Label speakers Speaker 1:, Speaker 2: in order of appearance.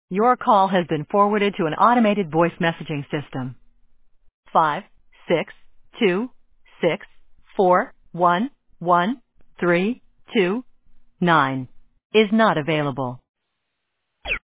Speaker 1: Your call has been forwarded to an automated voice messaging system. 562641139 is not available.